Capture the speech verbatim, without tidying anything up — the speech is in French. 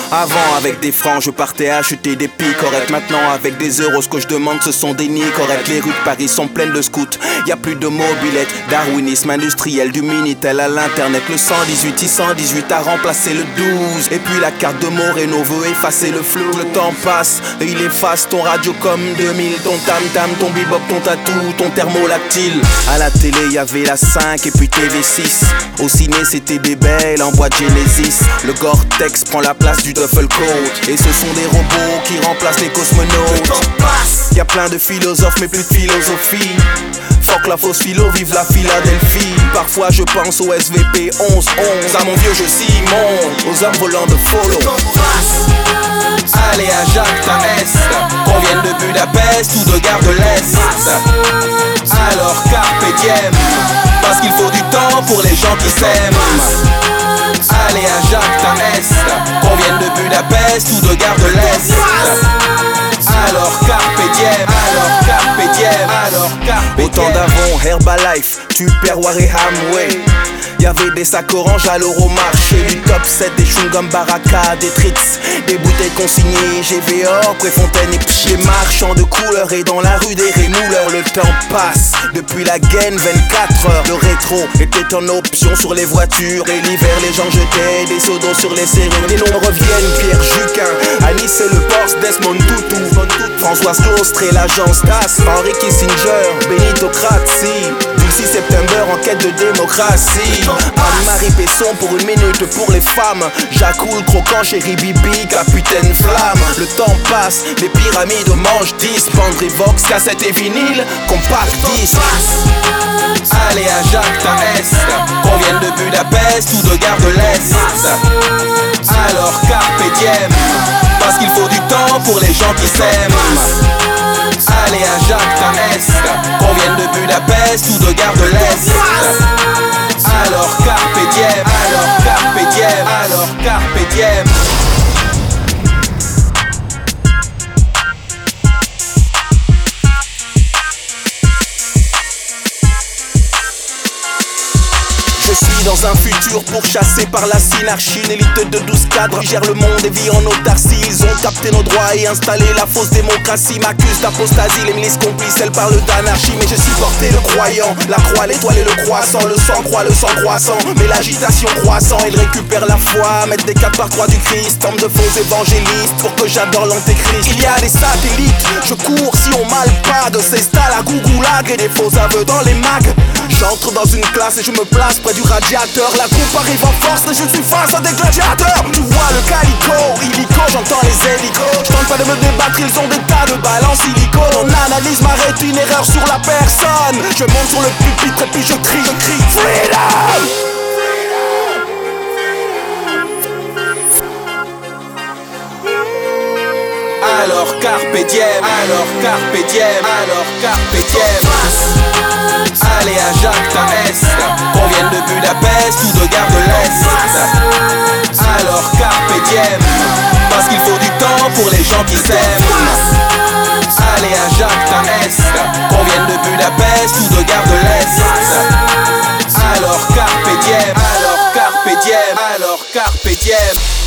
Avant avec des francs je partais acheter des pics corrects. Maintenant avec des euros ce que je demande ce sont des nids corrects. Les rues de Paris sont pleines de scouts, y a plus de mobilettes. Darwinisme industriel du Minitel à l'internet. Le cent dix-huit, I cent dix-huit a remplacé le douze. Et puis la carte de Moreno veut effacer le flou. Le temps passe et il efface ton radio comme deux mille. Ton tam tam, ton bebop, ton tatou, ton thermolactyle. À la télé y avait la cinq et puis T V six. Au ciné c'était Bébel en boîte Genesis. Le Gore-Tex prend la place du duffel coat. Et ce sont des robots qui remplacent les cosmonautes. Y'a plein de philosophes mais plus de philosophie. Fuck la fausse philo, vive la Philadelphie. Parfois je pense au S V P onze onze. À mon vieux jeu Simon, aux hommes volants de follow. Allez à Jacques ta Est, qu'on vienne de Budapest ou de Gare de l'Est. Alors carpe diem, parce qu'il faut du temps pour les gens qui s'aiment. Allez à Jacques ta Est, qu'on vienne de Budapest ou de Gare de l'Est. Alors carpe diem, alors carpe diem, alors carpe diem. Au temps d'avant, Herbalife, Tupperware et Hamway. Y'avait des sacs orange à l'Euromarché, du top sept, des chewing-gum Baraka, des tricks, des bouteilles consignées, G V or, Préfontaine et Pied, marchands de couleurs et dans la rue des rémouleurs. Le temps passe, depuis la gaine vingt-quatre heures. Le rétro était en option sur les voitures et l'hiver les gens jetaient des seaux d'eau sur les serrures. Les noms reviennent, Pierre Juquin, à Nice c'est le Porsche, Desmond Tutu, Françoise Claustre et l'agence D A S, Henry Kissinger, Benito Crazzi, du six septembre en quête de démocratie. Anne-Marie Pesson pour une minute pour les femmes. Jacoul, Croquant, Chéri Bibi, Capitaine Flamme. Le temps passe, les pyramides mangent dix. Bandry Vox, cassette et vinyle, compact disque. Allez à Jacques ta Est, qu'on vienne de Budapest ou de Gare de l'Est. Alors carpe diem, parce qu'il faut du temps pour les gens qui s'aiment. Allez à Jacques ta Est, qu'on vienne de Budapest ou de Gare de l'Est. Alors carpe diem, alors carpe diem, alors carpe diem. Je suis dans un futur pourchassé par la synarchie. Une élite de douze cadres qui gère le monde et vit en autarcie. Ils ont capté nos droits et installé la fausse démocratie. M'accusent d'apostasie, les milices complices, elles parlent d'anarchie. Mais je suis porté le croyant, la croix, l'étoile et le croissant. Le sang croix, le sang croissant, mais l'agitation croissant. Ils récupèrent la foi, mettent des quatre par trois du Christ. Tombe de faux évangélistes pour que j'adore l'antéchrist. Il y a des satellites, je cours si on m'alpague. S'installe à Gougoulag et des faux aveux dans les mags. J'entre dans une classe et je me place près du radiateur. La troupe arrive en force et je suis face à des gladiateurs. Tu vois le calico, illico, j'entends les hélicos. Je tente pas de me débattre, ils ont des tas de balles en silicone. On analyse ma rétine, erreur sur la personne. Je monte sur le pupitre et puis je crie, je crie Freedom! Alors carpe diem, alors carpe diem, alors carpe diem. Allez à Jacques ta Est, qu'on vienne de Budapest ou de Gare de l'Est. Alors carpe diem, parce qu'il faut du temps pour les gens qui s'aiment. Allez à Jacques ta Est, qu'on vienne de Budapest ou de Gare de l'Est. Alors carpe diem, alors carpe diem, alors carpe diem.